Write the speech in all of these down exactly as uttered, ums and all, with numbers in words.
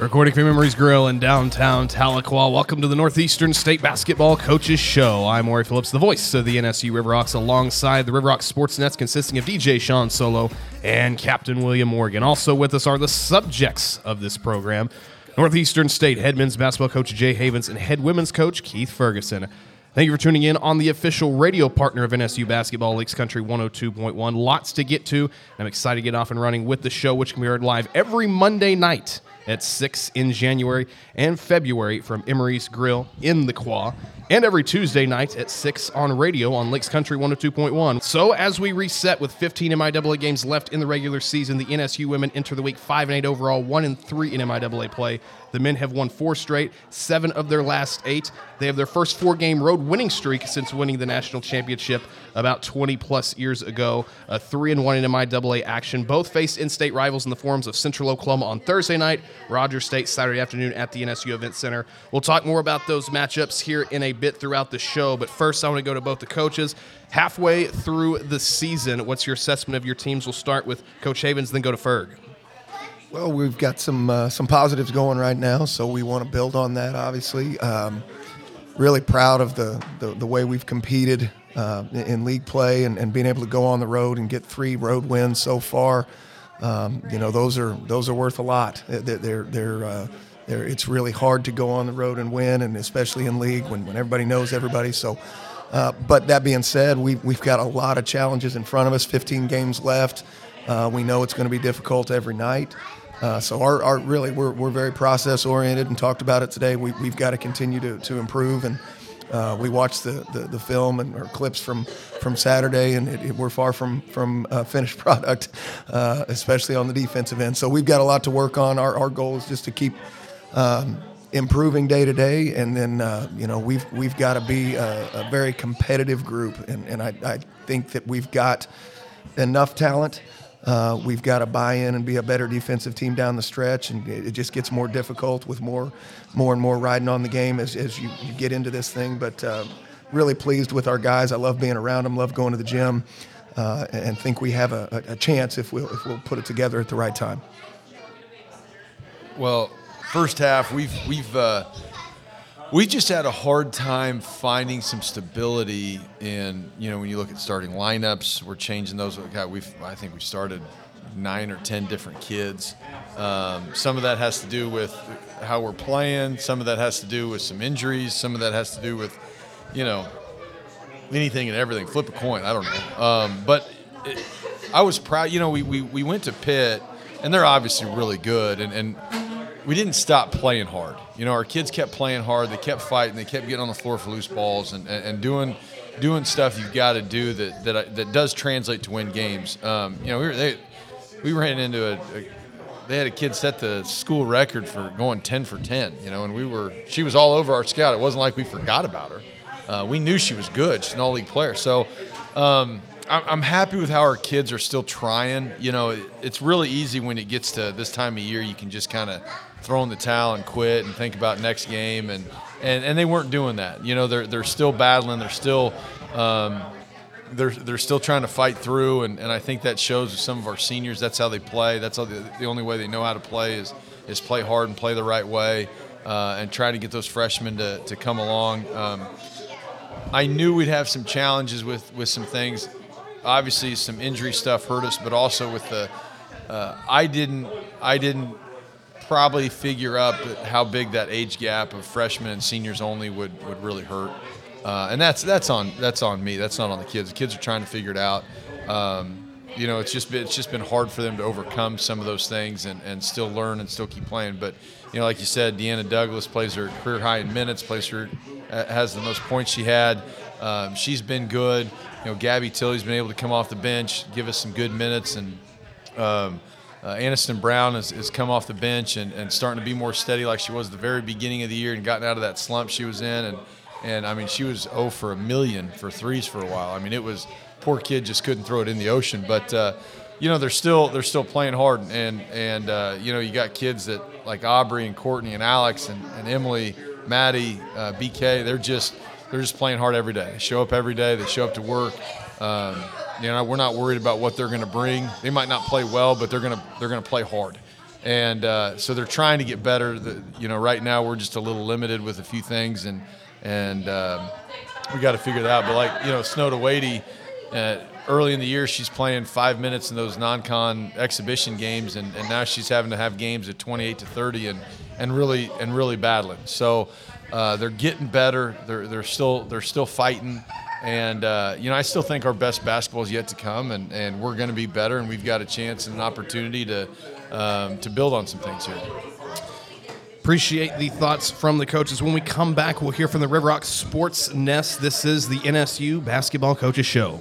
Recording from Emery's Grill in downtown Tahlequah. Welcome to the Northeastern State Basketball Coaches Show. I'm Maury Phillips, the voice of the N S U Riverhawks, alongside the Riverhawks Sports Nets, consisting of D J Sean Solo and Captain William Morgan. Also with us are the subjects of this program: Northeastern State head men's basketball coach Jay Havens and head women's coach Keith Ferguson. Thank you for tuning in on the official radio partner of N S U Basketball, Lakes Country one oh two point one. Lots to get to. I'm excited to get off and running with the show, which can be heard live every Monday night at six in January and February from Emery's Grill in the Quah, and every Tuesday night at six on radio on Lakes Country one oh two point one. So as we reset with fifteen M I A A games left in the regular season, the N S U women enter the week five and eight overall, one and three in M I A A play. The men have won four straight, seven of their last eight. They have their first four-game road winning streak since winning the national championship about twenty-plus years ago. A three and one in M I A A action. Both face in-state rivals in the forms of Central Oklahoma on Thursday night, Rogers State Saturday afternoon at the N S U Event Center. We'll talk more about those matchups here in a bit throughout the show, but first I want to go to both the coaches. Halfway through the season, what's your assessment of your teams? We'll start with Coach Havens, then go to Ferg. Well, we've got some uh, some positives going right now, so we want to build on that, obviously. Um, really proud of the, the, the way we've competed uh, in league play and, and being able to go on the road and get three road wins so far. Um, you know, those are those are worth a lot. They're, they're, they're, uh, they're, it's really hard to go on the road and win, and especially in league when, when everybody knows everybody. So, uh, but that being said, we've, we've got a lot of challenges in front of us, fifteen games left. Uh, we know it's going to be difficult every night. Uh, so our, our really we're we're very process oriented and talked about it today. We we've got to continue to, to improve, and uh, we watched the, the, the film and or clips from, from Saturday, and it, it, we're far from from uh, finished product, uh, especially on the defensive end. So we've got a lot to work on. Our our goal is just to keep um, improving day to day, and then uh, you know we've we've got to be a, a very competitive group, and and I I think that we've got enough talent. Uh, we've got to buy in and be a better defensive team down the stretch, and it, it just gets more difficult with more more and more riding on the game as, as you, you get into this thing. But uh, really pleased with our guys. I love being around them, love going to the gym, uh, and think we have a, a chance if we'll, if we'll put it together at the right time. Well, first half, we've we've uh, we just had a hard time finding some stability in, you know, when you look at starting lineups, we're changing those. God, we've I think we started nine or ten different kids. Um, some of that has to do with how we're playing. Some of that has to do with some injuries. Some of that has to do with, you know, anything and everything. Flip a coin. I don't know. Um, but it, I was proud. You know, we, we, we went to Pitt, and they're obviously really good, and, and we didn't stop playing hard. You know, our kids kept playing hard. They kept fighting. They kept getting on the floor for loose balls and, and, and doing doing stuff you've got to do that that that does translate to win games. Um, you know, we were they, we ran into a, a they had a kid set the school record for going ten for ten. You know, and we were she was all over our scout. It wasn't like we forgot about her. Uh, we knew she was good. She's an all-league player. So um, I'm, I'm happy with how our kids are still trying. You know, it, it's really easy when it gets to this time of year. You can just kind of throw in the towel and quit and think about next game, and, and, and they weren't doing that. You know, they're they're still battling. They're still um, they're they're still trying to fight through, and, and I think that shows with some of our seniors. That's how they play. That's how the, the only way they know how to play is is play hard and play the right way, uh, and try to get those freshmen to to come along. Um, I knew we'd have some challenges with, with some things. Obviously, some injury stuff hurt us, but also with the uh, I didn't I didn't. probably figure up how big that age gap of freshmen and seniors only would, would really hurt, uh, and that's that's on that's on me. That's not on the kids. The kids are trying to figure it out. Um, you know, it's just been, it's just been hard for them to overcome some of those things and, and still learn and still keep playing. But you know, like you said, Deanna Douglas plays her career high in minutes. Plays her has the most points she had. Um, she's been good. You know, Gabby Tilley's been able to come off the bench, give us some good minutes, and. Um, Uh, Aniston Brown has, has come off the bench and, and starting to be more steady like she was at the very beginning of the year and gotten out of that slump she was in. And, and I mean, she was oh for a million for threes for a while. I mean, it was – poor kid just couldn't throw it in the ocean. But, uh, you know, they're still they're still playing hard. And, and uh, you know, you got kids that like Aubrey and Courtney and Alex and, and Emily, Maddie, uh, B K, they're just they're just playing hard every day. They show up every day. They show up to work. Um, you know, we're not worried about what they're going to bring. They might not play well, but they're going to they're going to play hard, and uh, so they're trying to get better. The, you know, right now we're just a little limited with a few things, and and um, we got to figure that out. But like you know, Snowda Wadey, uh, early in the year she's playing five minutes in those non-con exhibition games, and, and now she's having to have games at twenty-eight to thirty, and and really and really battling. So uh, they're getting better. They're they're still they're still fighting. And, uh, you know, I still think our best basketball is yet to come, and, and we're going to be better, and we've got a chance and an opportunity to um, to build on some things here. Appreciate the thoughts from the coaches. When we come back, we'll hear from the River Rock Sports Nest. This is the N S U Basketball Coaches Show.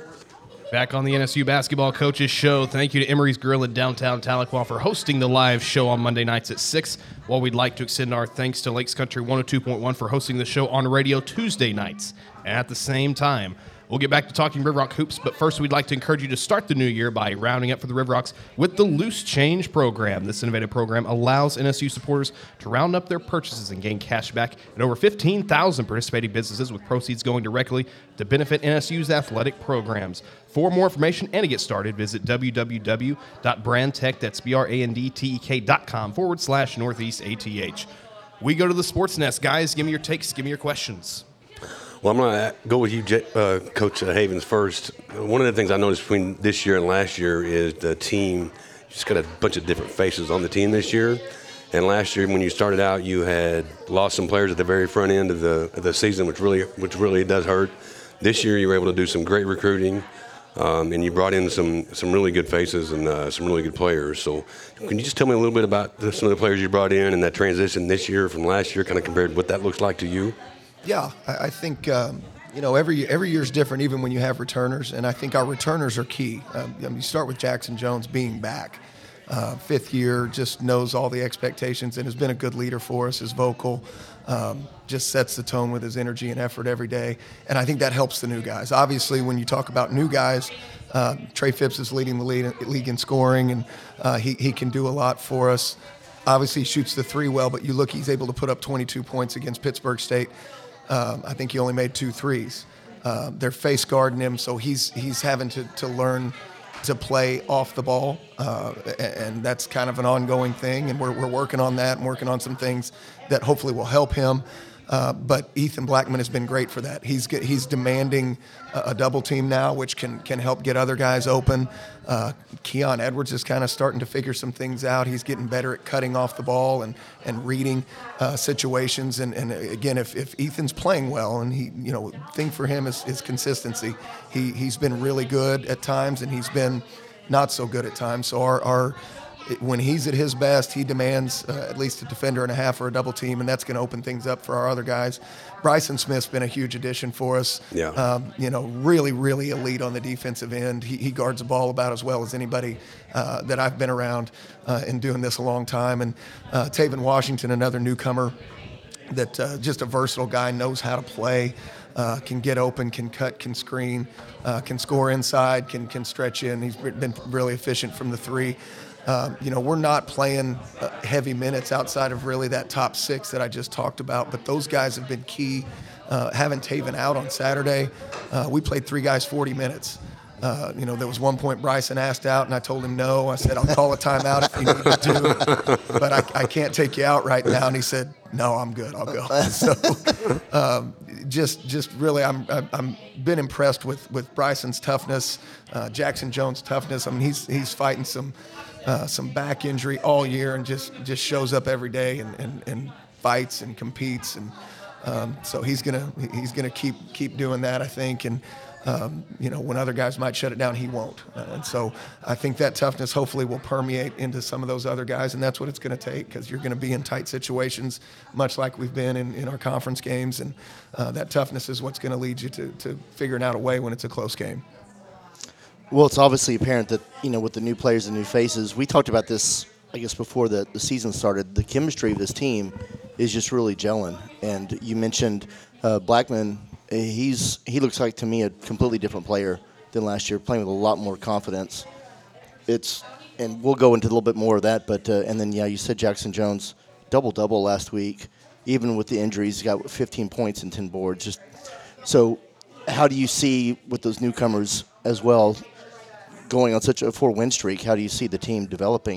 Back on the N S U Basketball Coaches Show, thank you to Emery's Grill in downtown Tahlequah for hosting the live show on Monday nights at six, while we'd like to extend our thanks to Lakes Country one oh two point one for hosting the show on radio Tuesday nights at the same time. We'll get back to talking River Rock hoops, but first we'd like to encourage you to start the new year by rounding up for the River Rocks with the Loose Change program. This innovative program allows N S U supporters to round up their purchases and gain cash back at over fifteen thousand participating businesses, with proceeds going directly to benefit N S U's athletic programs. For more information and to get started, visit www.brandtech, that's B-R-A-N-D-T-E-K dot com forward slash Northeast A T H. We go to the Sports Nest. Guys, give me your takes, give me your questions. Well, I'm going to go with you, uh, Coach Havens, first. One of the things I noticed between this year and last year is the team just got a bunch of different faces on the team this year. And last year, when you started out, you had lost some players at the very front end of the of the season, which really which really does hurt. This year, you were able to do some great recruiting, um, and you brought in some some really good faces and uh, some really good players. So can you just tell me a little bit about the, some of the players you brought in and that transition this year from last year, kind of compared to what that looks like to you? Yeah, I, I think um, you know every every year is different, even when you have returners, and I think our returners are key. Um, I mean, you start with Jackson Jones being back, uh, fifth year, just knows all the expectations and has been a good leader for us. Is vocal, um, just sets the tone with his energy and effort every day, and I think that helps the new guys. Obviously, when you talk about new guys, uh, Trey Phipps is leading the lead, league in scoring, and uh, he he can do a lot for us. Obviously, he shoots the three well, but you look, he's able to put up twenty-two points against Pittsburgh State. Um, I think he only made two threes. Uh, they're face guarding him, so he's he's having to, to learn to play off the ball, uh, and that's kind of an ongoing thing, and we're we're working on that and working on some things that hopefully will help him. Uh, but Ethan Blackman has been great for that. He's get, he's demanding a, a double team now, which can can help get other guys open. Uh, Keon Edwards is kind of starting to figure some things out. He's getting better at cutting off the ball and and reading uh, situations. And, and again, if, if Ethan's playing well, and he, you know, thing for him is, is consistency. He he's been really good at times, and he's been not so good at times. So our our when he's at his best, he demands uh, at least a defender and a half or a double team, and that's going to open things up for our other guys. Bryson Smith's been a huge addition for us. Yeah. Um, you know, really, really elite on the defensive end. He, he guards the ball about as well as anybody uh, that I've been around uh, in doing this a long time. And uh, Taven Washington, another newcomer, that uh, just a versatile guy, knows how to play. Uh, can get open, can cut, can screen, uh, can score inside, can can stretch in. He's been really efficient from the three. Um, you know, we're not playing uh, heavy minutes outside of really that top six that I just talked about, but those guys have been key. Uh, having Taven out on Saturday, uh, we played three guys forty minutes. Uh, you know, there was one point Bryson asked out, and I told him no. I said, I'll call a timeout if you need me to, but I, I can't take you out right now. And he said, no, I'm good. I'll go. So um, just just really, I'm I'm been impressed with, with Bryson's toughness, uh, Jackson Jones' toughness. I mean, he's he's fighting some uh, some back injury all year and just, just shows up every day and, and, and fights and competes. And um, so he's gonna he's gonna keep keep doing that, I think. And Um, you know, when other guys might shut it down, he won't. Uh, and so I think that toughness hopefully will permeate into some of those other guys, and that's what it's going to take, because you're going to be in tight situations, much like we've been in, in our conference games, and uh, that toughness is what's going to lead you to, to figuring out a way when it's a close game. Well, it's obviously apparent that, you know, with the new players and new faces, we talked about this, I guess, before the, the season started. The chemistry of this team is just really gelling. And you mentioned uh, Blackman. He's he looks like to me a completely different player than last year, playing with a lot more confidence. It's and we'll go into a little bit more of that, but uh, and then yeah, you said Jackson Jones double double last week, even with the injuries, he got fifteen points and ten boards. Just so, how do you see with those newcomers as well, going on such a four win streak? How do you see the team developing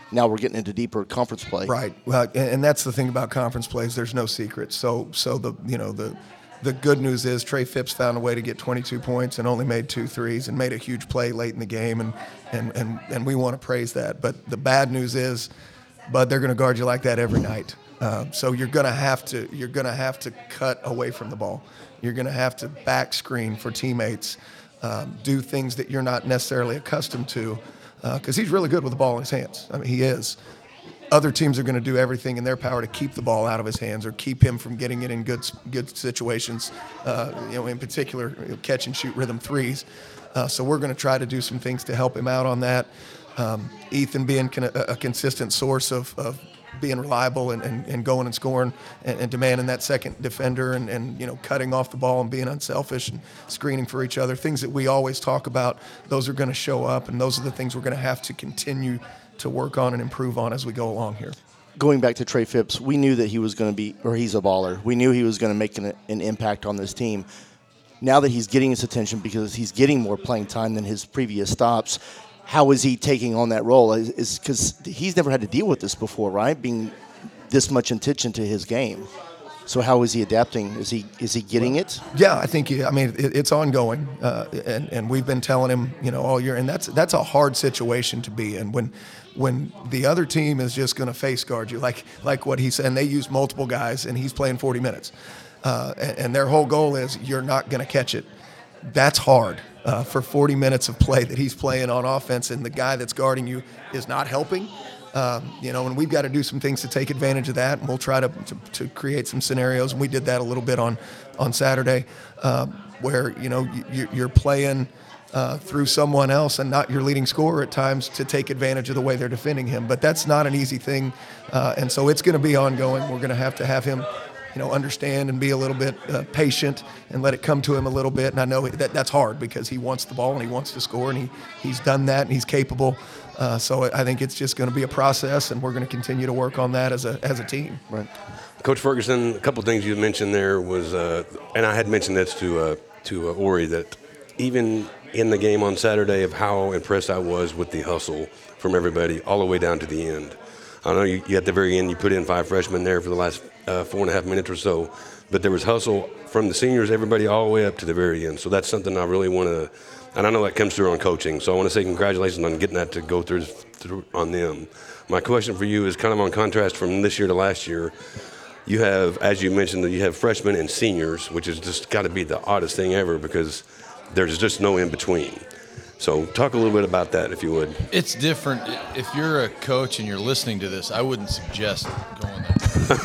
now we're getting into deeper conference play. Right. Well, and, and that's the thing about conference plays. There's no secret. So, so the you know the the good news is Trey Phipps found a way to get twenty-two points and only made two threes and made a huge play late in the game, and and and, and we want to praise that. But the bad news is, Bud, they're going to guard you like that every night. Uh, so you're going to have to you're going to have to cut away from the ball. You're going to have to back screen for teammates, um, do things that you're not necessarily accustomed to, because uh, he's really good with the ball in his hands. I mean, he is. Other teams are going to do everything in their power to keep the ball out of his hands or keep him from getting it in good good situations. Uh, you know, in particular, you know, catch and shoot rhythm threes. Uh, so we're going to try to do some things to help him out on that. Um, Ethan being con- a, a consistent source of, of being reliable and, and, and going and scoring and, and demanding that second defender and, and, you know, cutting off the ball and being unselfish and screening for each other. Things that we always talk about, those are going to show up, and those are the things we're going to have to continue to work on and improve on as we go along here. Going back to Trey Phipps, we knew that he was going to be, or he's a baller. We knew he was going to make an, an impact on this team. Now that he's getting his attention because he's getting more playing time than his previous stops, how is he taking on that role? Is because he's never had to deal with this before, right? Being this much attention to his game. So how is he adapting? Is he is he getting it? Yeah, I think. I mean, it, it's ongoing, uh, and and we've been telling him, you know, all year, and that's that's a hard situation to be in when when the other team is just going to face guard you, like like what he said. And they use multiple guys, and he's playing forty minutes, uh, and, and their whole goal is you're not going to catch it. That's hard uh, for forty minutes of play that he's playing on offense, and the guy that's guarding you is not helping. Um, you know, and we've got to do some things to take advantage of that, and we'll try to, to, to create some scenarios. And we did that a little bit on on Saturday, um, where you know you, you're playing uh, through someone else and not your leading scorer at times to take advantage of the way they're defending him. But that's not an easy thing, uh, and so it's going to be ongoing. We're going to have to have him, you know, understand and be a little bit uh, patient and let it come to him a little bit. And I know that that's hard because he wants the ball and he wants to score, and he he's done that and he's capable. Uh, so I think it's just going to be a process, and we're going to continue to work on that as a as a team. Right. Coach Ferguson, a couple of things you mentioned there was, uh, and I had mentioned this to uh, to uh, Ori, that even in the game on Saturday of how impressed I was with the hustle from everybody all the way down to the end. I know you, you at the very end you put in five freshmen there for the last uh, four and a half minutes or so, but there was hustle from the seniors, everybody all the way up to the very end. So that's something I really want to. And I know that comes through on coaching, so I want to say congratulations on getting that to go through, through on them. My question for you is kind of on contrast from this year to last year. You have, as you mentioned, you have freshmen and seniors, which has just got to be the oddest thing ever because there's just no in between. So talk a little bit about that, if you would. It's different. If you're a coach and you're listening to this, I wouldn't suggest going there.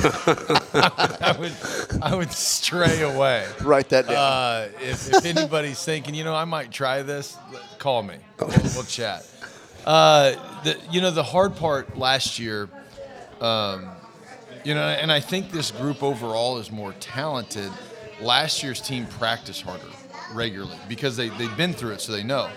I would, I would stray away. Write that down. Uh, if, if anybody's thinking, you know, I might try this, call me. We'll, we'll chat. Uh, the, you know, the hard part last year, um, you know, and I think this group overall is more talented. Last year's team practiced harder regularly because they, they've been through it, so they know.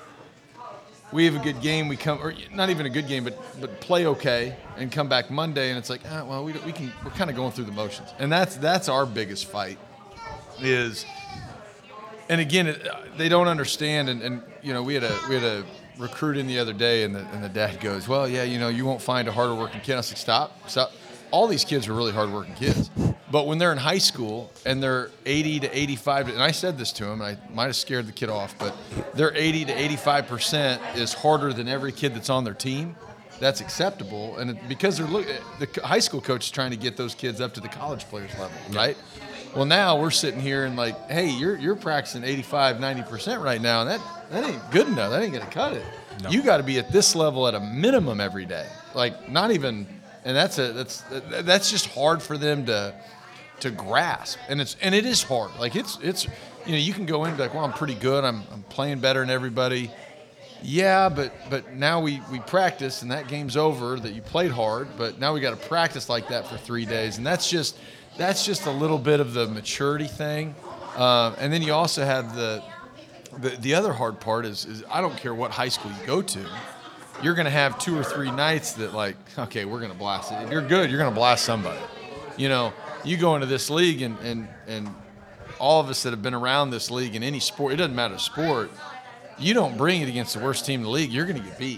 We have a good game, we come, or not even a good game, but but play okay, and come back Monday, and it's like, ah, well, we we can, we're kind of going through the motions, and that's that's our biggest fight, is, and again, it, they don't understand, and, and you know, we had a we had a recruit in the other day, and the and the dad goes, well, yeah, you know, you won't find a harder working kid. I was like, stop, stop. All these kids are really hard working kids, but when they're in high school and they're eighty to eighty-five, and I said this to him, and I might have scared the kid off, but they're eighty to eighty-five percent is harder than every kid that's on their team. That's acceptable, and it, because they're look, the high school coach is trying to get those kids up to the college players level, right? Well, now we're sitting here and like, hey, you're you're practicing eighty-five, ninety percent right now, and that that ain't good enough. That ain't gonna cut it. No. You got to be at this level at a minimum every day, like not even. And that's a that's that's just hard for them to to grasp, and it's and it is hard. Like it's it's you know, you can go in and be like, well, I'm pretty good. I'm I'm playing better than everybody. Yeah, but but now we we practice, and that game's over. That you played hard, but now we got to practice like that for three days, and that's just that's just a little bit of the maturity thing. Um, and then you also have the the the other hard part is is I don't care what high school you go to. You're going to have two or three nights that, like, okay, we're going to blast it. If you're good, you're going to blast somebody. You know, you go into this league, and, and, and all of us that have been around this league in any sport, it doesn't matter sport, you don't bring it against the worst team in the league, you're going to get beat.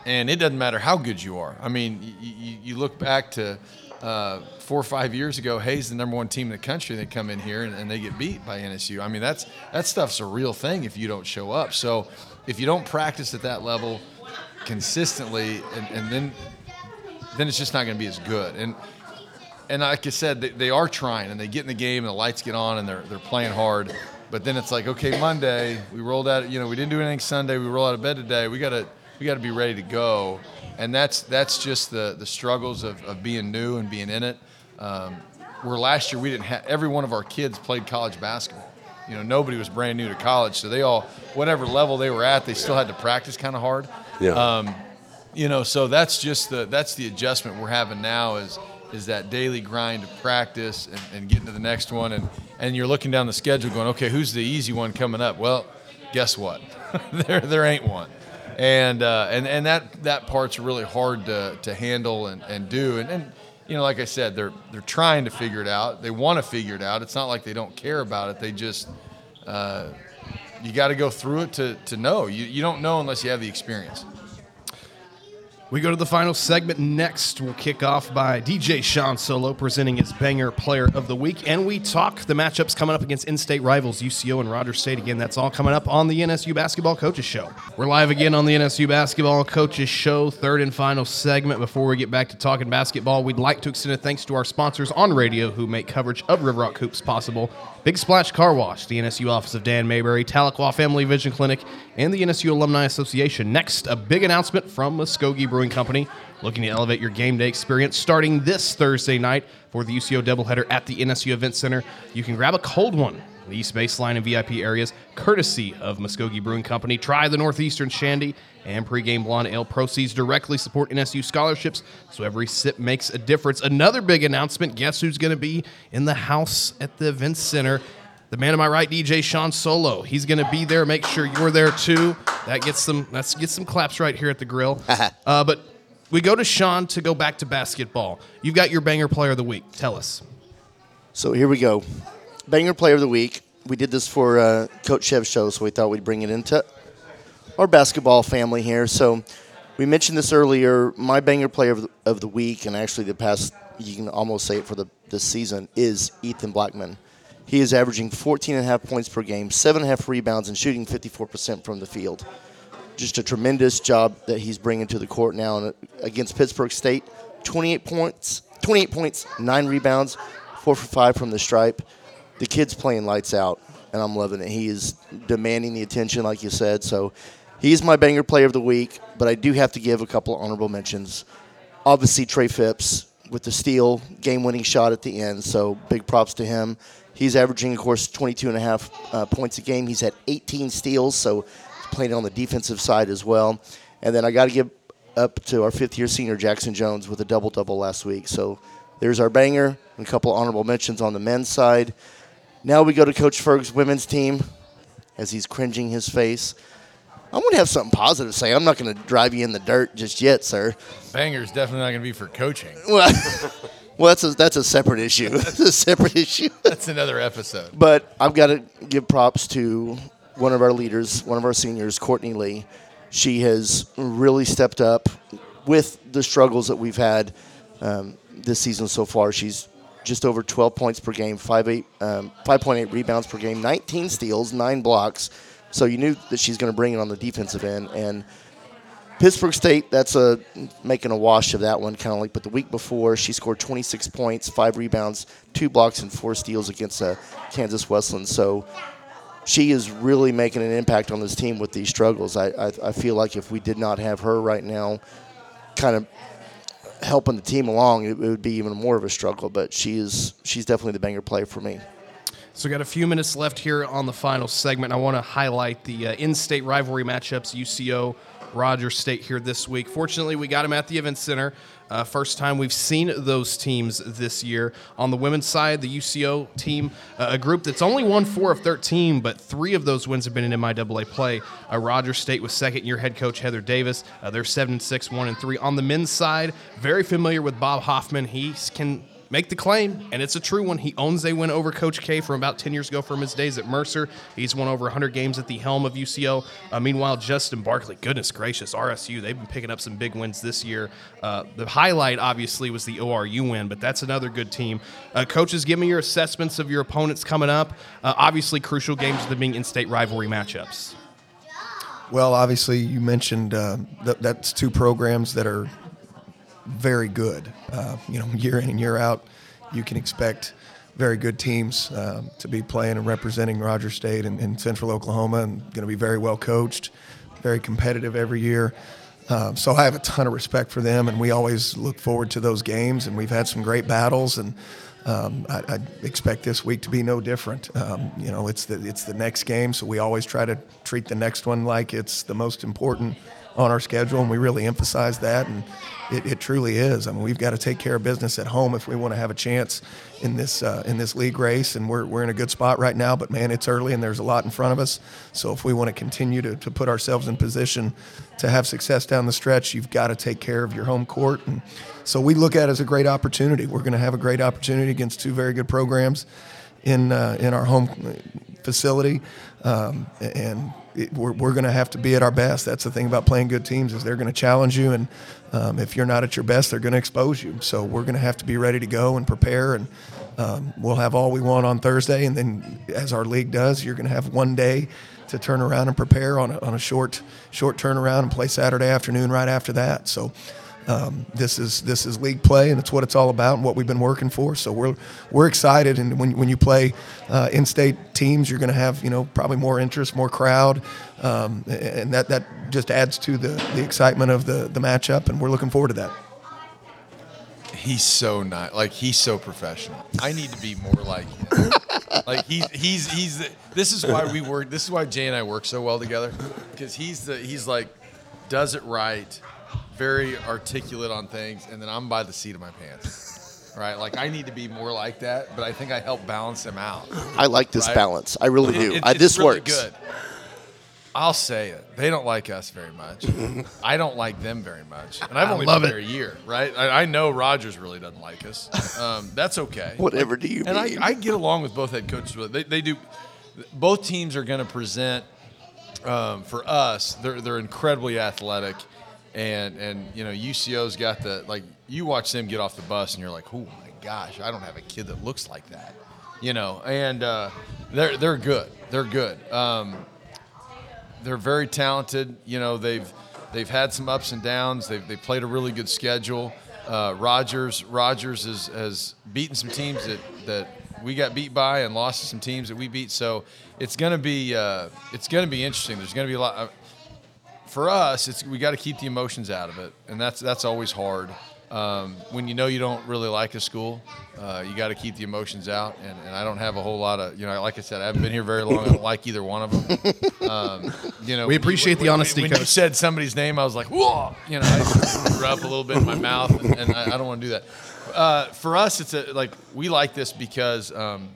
and it doesn't matter how good you are. I mean, you, you, you look back to uh, four or five years ago, Hayes, the number one team in the country, they come in here and, and they get beat by N S U. I mean, that's that stuff's a real thing if you don't show up. So if you don't practice at that level consistently, and, and then then it's just not going to be as good. And and like I said, they, they are trying, and they get in the game, and the lights get on, and they're they're playing hard. But then it's like, okay, Monday we rolled out. You know, we didn't do anything Sunday. We rolled out of bed today. We gotta we gotta be ready to go. And that's that's just the the struggles of, of being new and being in it. Um, where last year we didn't have every one of our kids played college basketball. You know, nobody was brand new to college, so they all, whatever level they were at, they still had to practice kind of hard. Yeah. Um, you know, so that's just the that's the adjustment we're having now is is that daily grind of practice and, and getting to the next one, and and you're looking down the schedule going, okay, who's the easy one coming up? Well, guess what? there there ain't one. And uh, and and that that part's really hard to, to handle and, and do. And, and you know, like I said, they're they're trying to figure it out. They want to figure it out. It's not like they don't care about it. They just uh, you got to go through it to to know. You you don't know unless you have the experience. We go to the final segment next. We'll kick off by D J Sean Solo presenting his Banger Player of the Week, and we talk the matchups coming up against in-state rivals U C O and Rogers State. Again, that's all coming up on the N S U Basketball Coaches Show. We're live again on the N S U Basketball Coaches Show, third and final segment. Before we get back to talking basketball, we'd like to extend a thanks to our sponsors on radio who make coverage of River Rock Hoops possible. Big Splash Car Wash, the N S U office of Dan Mayberry, Tahlequah Family Vision Clinic, and the N S U Alumni Association. Next, a big announcement from Muskogee Brewing Company, looking to elevate your game day experience starting this Thursday night for the U C O doubleheader at the N S U Event Center. You can grab a cold one in the East Baseline and V I P areas, courtesy of Muskogee Brewing Company. Try the Northeastern Shandy and pregame blonde ale. Proceeds directly support N S U scholarships, so every sip makes a difference. Another big announcement, guess who's going to be in the house at the Event Center? The man to my right, D J Sean Solo. He's going to be there. Make sure you're there too. That gets some, let's get some claps right here at the grill. uh, but we go to Sean to go back to basketball. You've got your Banger Player of the Week. Tell us. So here we go. Banger Player of the Week. We did this for uh, Coach Shev's show, so we thought we'd bring it into our basketball family here. So we mentioned this earlier. My Banger Player of the, of the Week, and actually the past, you can almost say it for the this season, is Ethan Blackman. He is averaging fourteen and a half points per game, seven and a half rebounds, and shooting fifty-four percent from the field. Just a tremendous job that he's bringing to the court now. And against Pittsburgh State, twenty-eight points, twenty-eight points, nine rebounds, four for five from the stripe. The kid's playing lights out, and I'm loving it. He is demanding the attention, like you said. So he's my Banger Player of the Week, but I do have to give a couple of honorable mentions. Obviously, Trey Phipps with the steal, game-winning shot at the end, so big props to him. He's averaging, of course, twenty-two and a half uh, points a game. He's had eighteen steals, so he's playing on the defensive side as well. And then I got to give up to our fifth-year senior, Jackson Jones, with a double-double last week. So there's our banger and a couple of honorable mentions on the men's side. Now we go to Coach Ferg's women's team as he's cringing his face. I'm going to have something positive to say. I'm not going to drive you in the dirt just yet, sir. Banger's definitely not going to be for coaching. Well, well that's, a, that's a separate issue. That's a separate issue. That's another episode. But I've got to give props to one of our leaders, one of our seniors, Courtney Lee. She has really stepped up with the struggles that we've had um, this season so far. She's just over twelve points per game, five point eight rebounds per game, nineteen steals, nine blocks. So you knew that she's going to bring it on the defensive end. And Pittsburgh State, that's a making a wash of that one, kind of like. But the week before, she scored twenty-six points, five rebounds, two blocks, and four steals against uh, Kansas Westland. So she is really making an impact on this team with these struggles. I, I, I feel like if we did not have her right now, kind of helping the team along, it, it would be even more of a struggle. But she is she's definitely the banger player for me. So we got a few minutes left here on the final segment. I want to highlight the uh, in-state rivalry matchups, U C O, Rogers State here this week. Fortunately, we got them at the Event Center. Uh, first time we've seen those teams this year. On the women's side, the U C O team, uh, a group that's only won four of thirteen, but three of those wins have been in M I A A play. Uh, Rogers State with second-year head coach Heather Davis. Uh, they're seven and six, one and three. On the men's side, very familiar with Bob Hoffman. He can make the claim, and it's a true one. He owns a win over Coach K from about ten years ago from his days at Mercer. He's won over one hundred games at the helm of U C O. Uh, meanwhile, Justin Barkley, goodness gracious, R S U, they've been picking up some big wins this year. Uh, the highlight, obviously, was the O R U win, but that's another good team. Uh, coaches, give me your assessments of your opponents coming up. Uh, obviously, crucial games with them being in-state rivalry matchups. Well, obviously, you mentioned uh, th- that's two programs that are very good. Uh, you know, year in and year out, you can expect very good teams uh, to be playing and representing Rogers State and, and Central Oklahoma, and going to be very well coached, very competitive every year. Uh, so I have a ton of respect for them, and we always look forward to those games, and we've had some great battles, and um, I, I expect this week to be no different. Um, you know, it's the it's the next game, so we always try to treat the next one like it's the most important on our schedule, and we really emphasize that, and it, it truly is. I mean, we've got to take care of business at home if we want to have a chance in this uh, in this league race, and we're we're in a good spot right now. But man, it's early and there's a lot in front of us. So if we want to continue to, to put ourselves in position to have success down the stretch, you've got to take care of your home court. And so we look at it as a great opportunity. We're going to have a great opportunity against two very good programs in uh, in our home facility, um, and it, we're we're going to have to be at our best. That's the thing about playing good teams, is they're going to challenge you, and um, if you're not at your best, they're going to expose you. So we're going to have to be ready to go and prepare, and um, we'll have all we want on Thursday, and then as our league does, you're going to have one day to turn around and prepare on a, on a short short turnaround and play Saturday afternoon right after that. So. Um, this is this is league play, and it's what it's all about and what we've been working for. So we're we're excited. And when when you play uh, in-state teams, you're going to have you know probably more interest, more crowd, um, and that, that just adds to the, the excitement of the the matchup. And we're looking forward to that. He's so nice. Like, he's so professional. I need to be more like him. Like, he's he's he's. The, this is why we work. This is why Jay and I work so well together, because he's the he's like does it right. Very articulate on things, and then I'm by the seat of my pants, right? Like, I need to be more like that, but I think I help balance him out. I like this right? balance. I really do. It, it, I, it's this really works. Good. I'll say it. They don't like us very much. I don't like them very much, and I've only love been it. there a year, right? I, I know Rogers really doesn't like us. Um, that's okay. Whatever like, do you and mean? I, I get along with both head coaches. They, they do. Both teams are going to present um, for us. They're they're incredibly athletic. And, and you know, U C O's got the, like, you watch them get off the bus and you're like, oh, my gosh, I don't have a kid that looks like that. You know, and uh, they're they're good. They're good. Um, they're very talented. You know, they've they've had some ups and downs. They've, they played a really good schedule. Uh, Rogers Rogers has, has beaten some teams that, that we got beat by, and lost to some teams that we beat. So it's going to be uh, it's going to be interesting. There's going to be a lot of, for us, it's we got to keep the emotions out of it, and that's that's always hard. Um, when you know you don't really like a school, uh, you got to keep the emotions out. And, and I don't have a whole lot of, you know, like I said, I haven't been here very long. I don't like either one of them. Um, you know, We appreciate when, the honesty, When, when you Coach. said somebody's name, I was like, whoa, you know, I just threw up a little bit in my mouth, and, and I, I don't want to do that. Uh, for us, it's a, like we like this because. Um,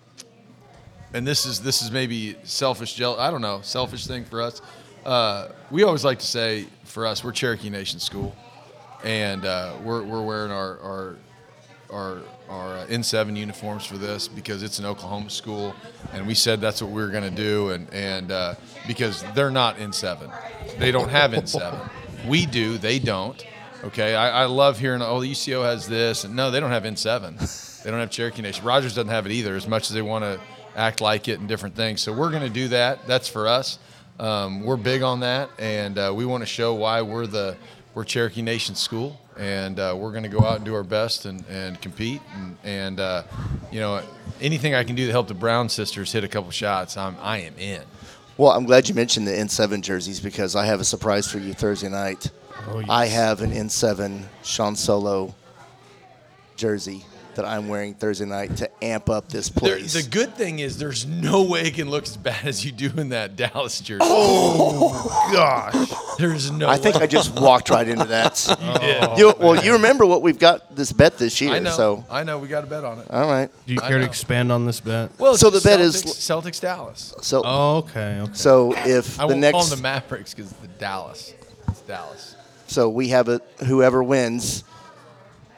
and this is this is maybe selfish, jeal- I don't know, selfish thing for us. Uh, we always like to say, for us, we're Cherokee Nation School, and uh, we're we're wearing our our our, our uh, N seven uniforms for this because it's an Oklahoma school, and we said that's what we were going to do, and and uh, because they're not N seven, they don't have N seven. We do, they don't. Okay, I, I love hearing, oh, the U C O has this, and no, they don't have N seven. They don't have Cherokee Nation. Rogers doesn't have it either, as much as they want to act like it and different things. So we're going to do that. That's for us. Um, we're big on that, and uh, we want to show why we're the we're Cherokee Nation School, and uh, we're going to go out and do our best and, and compete. And, and uh, you know, anything I can do to help the Brown sisters hit a couple shots, I'm I am in. Well, I'm glad you mentioned the N seven jerseys because I have a surprise for you Thursday night. Oh, yes. I have an N seven Sean Solo jersey that I'm wearing Thursday night to amp up this There, place. the good thing is there's no way it can look as bad as you do in that Dallas jersey. Oh, gosh. There's no I think way. I just walked right into that. did. You- well, you remember what we've got this bet this year, I know. so I know. We got a bet on it. all right. Do you I care to know. expand on this bet? Well, So it's the bet is- Celtics, Celtics Dallas. So Oh, okay, okay. so if I the won't call next them the Mavericks because the Dallas. It's Dallas. so we have a whoever wins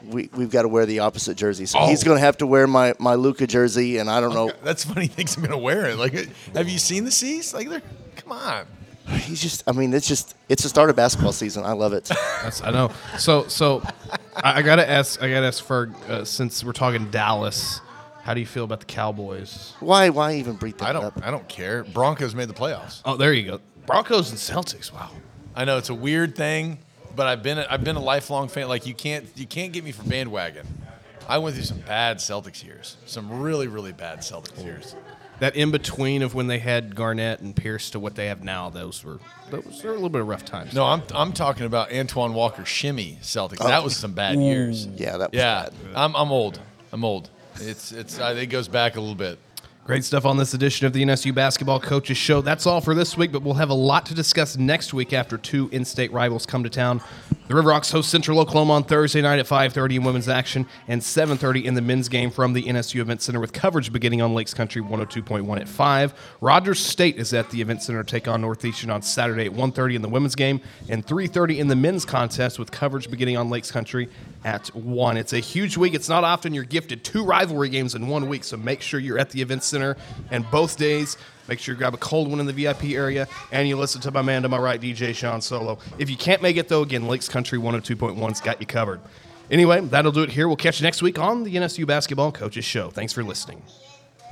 we we've got to wear the opposite jersey. So Oh. he's going to have to wear my my Luka jersey, and I don't know. That's funny. He thinks I'm gonna wear it. Like, have you seen the C's? Like, they're come on. He's just. I mean, it's just. It's the start of basketball season. I love it. That's, I know. So, so I, I gotta ask. I gotta ask Ferg, uh, since we're talking Dallas. How do you feel about the Cowboys? Why? Why even bring that I don't. up? I don't care. Broncos made the playoffs. Oh, there you go. Broncos and Celtics. Wow. I know it's a weird thing, but I've been a, I've been a lifelong fan. Like you can't you can't get me for bandwagon. I went through some bad Celtics years, some really really bad Celtics years. That in between of when they had Garnett and Pierce to what they have now, those were those were a little bit of rough times. No, I'm I'm talking about Antoine Walker shimmy Celtics. That was some bad years. Yeah, that was Yeah, bad. I'm I'm old. I'm old. It's it's uh, it goes back a little bit. Great stuff on this edition of the N S U Basketball Coaches Show. That's all for this week, but we'll have a lot to discuss next week after two in-state rivals come to town. The River Rocks host Central Oklahoma on Thursday night at five thirty in women's action and seven thirty in the men's game from the N S U Event Center with coverage beginning on Lakes Country one oh two point one at five. Rogers State is at the Event Center to take on Northeastern on Saturday at one thirty in the women's game and three thirty in the men's contest with coverage beginning on Lakes Country at one. It's a huge week. It's not often you're gifted two rivalry games in one week, so make sure you're at the Event Center and both days. Make sure you grab a cold one in the V I P area, and you listen to my man to my right, D J Sean Solo. If you can't make it, though, again, Lakes Country one oh two point one's got you covered. Anyway, that'll do it here. We'll catch you next week on the N S U Basketball Coaches Show. Thanks for listening.